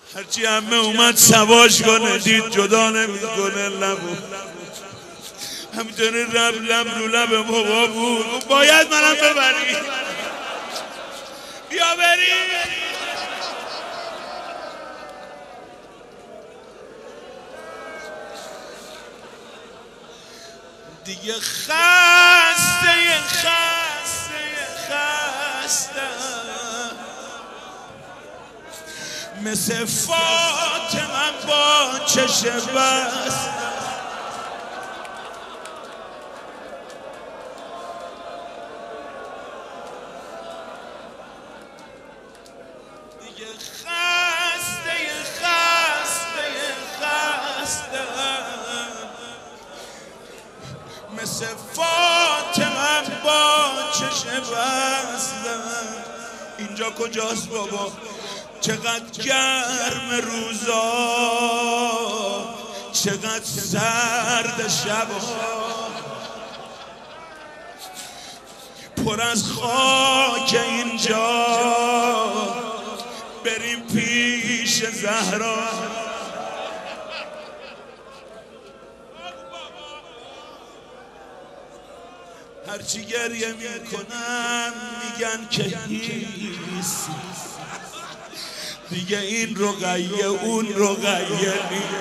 هرچی همه اومد سواش کنه دید جدا نمیکنه لبو همینطوری لب رو لب بابا بود باید منم ببری بیا بری دیگه خسته مثل فاطمه با چشم بست دیگه خسته مثل فاطمه با چشم بست اینجا کجاست بابا چقدر گرم روزا چقدر سرد شبا پر از خاک اینجا بریم پیش زهرا هرچی گریه میکنم میگن که هیسی دیگه این رقیه اون رقیه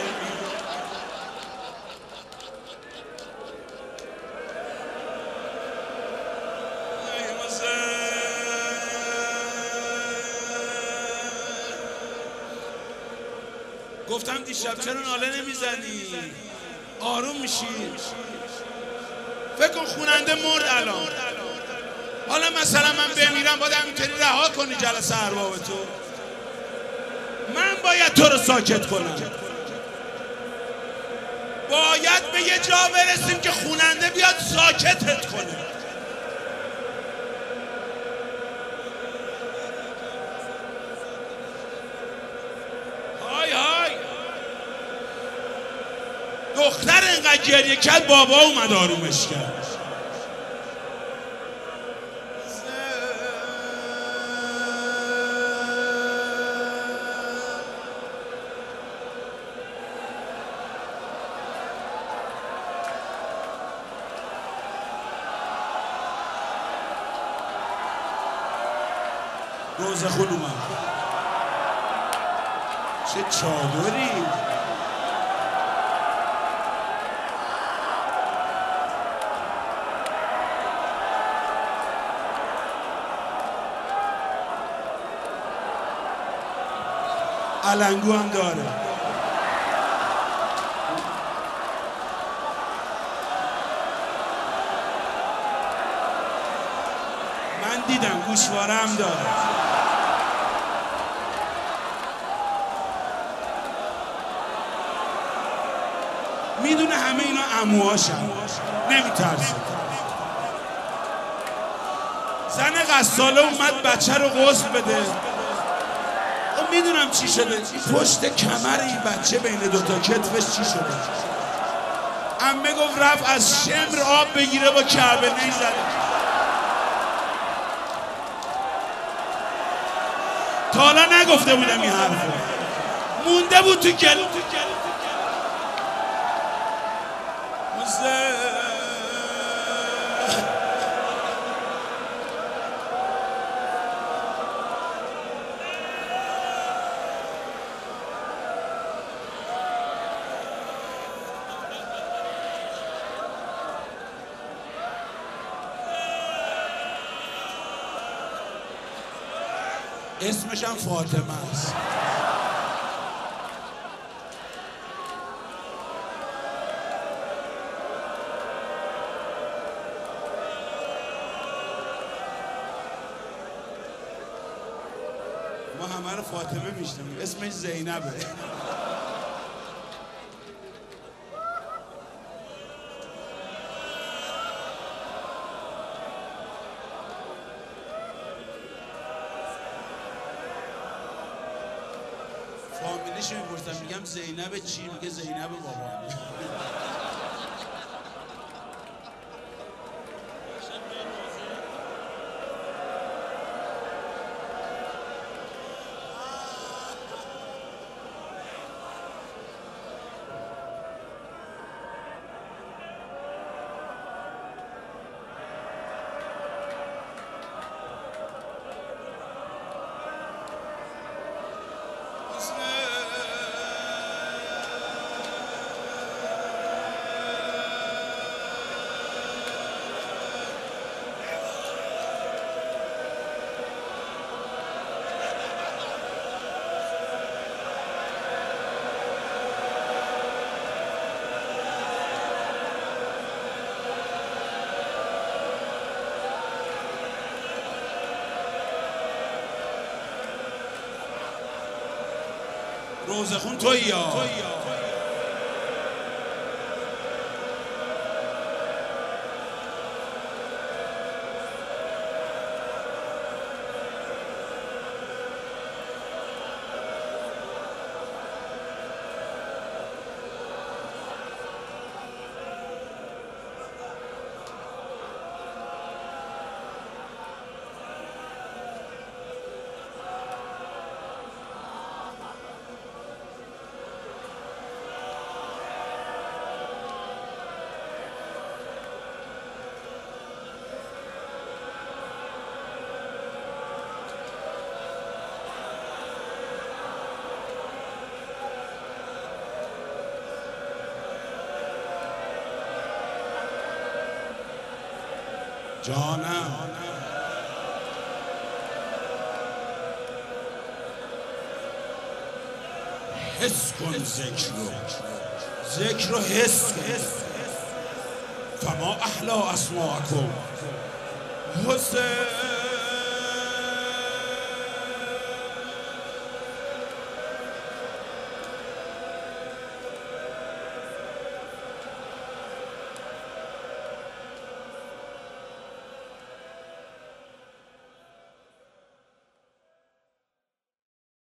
گفتم دیشب چرا ناله نمیزنی؟ آروم میشی؟ فکر کن خوننده مرد الان حالا مثلا من بمیرم باید همینطوری رها کنی جلسه ارباب تو من باید تو رو ساکت کنم باید به یه جا برسیم که خوننده بیاد ساکتت کنه های دختر اینقدر گریه کرد بابا اومد آرومش کرد روزه خون اومد چه چادری علنگو هم داره من دیدم گوشواره هم داره میدونه همه اینا عموهاشم نمیترسه زن غساله اومد بچه رو غسل بده میدونم چی شده پشت کمر این بچه بین دوتا کتفش چی شده عمه گفت رفت از شمر آب بگیره با کعبه نیزده تا حالا نگفته بودم این حرفو مونده بود تو گلو اسمش هم فاطمه است ما همه رو فاطمه میشنیم اسمش زینبه فامیلیش میپرسم میگم زینب چی؟ میگه زینب بابا روزخون تویی یا جانم حس کن ذکر رو حس کن. فما احلا اسماءکم حسین